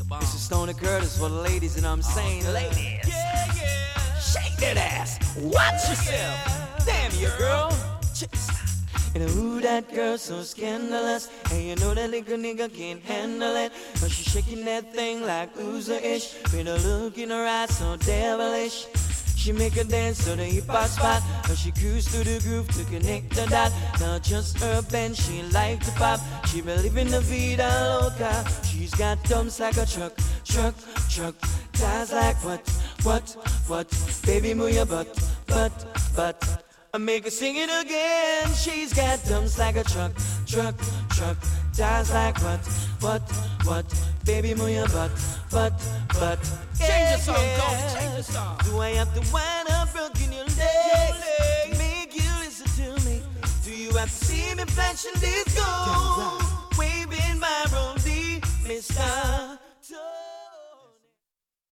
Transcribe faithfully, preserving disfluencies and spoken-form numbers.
bomb. This is Stony Curtis for the ladies, and I'm saying, Oh, ladies, yeah, yeah. shake that ass, watch yourself. Damn you, girl. Check this out. And ooh, that girl so scandalous. And you know that little nigga can't handle it. But she's shaking that thing like Uza-ish. With a look in her eyes so devilish. She make her dance to the hip-hop spot. And she cruise through the groove to connect the dot. Not just her band, she like to pop. She believe in the vida loca. She's got dumps like a truck, truck, truck. Ties like what, what, what? Baby, move your butt, butt, butt. I make her sing it again. She's got dumps like a truck, truck, truck. Ties like what, what, what? Baby, move your butt, butt, butt. Change the song, go, change the song. Do I have to wind up broken your leg to make you listen to me? Do you have to see me flashing this gold? Waving my Brody, Mister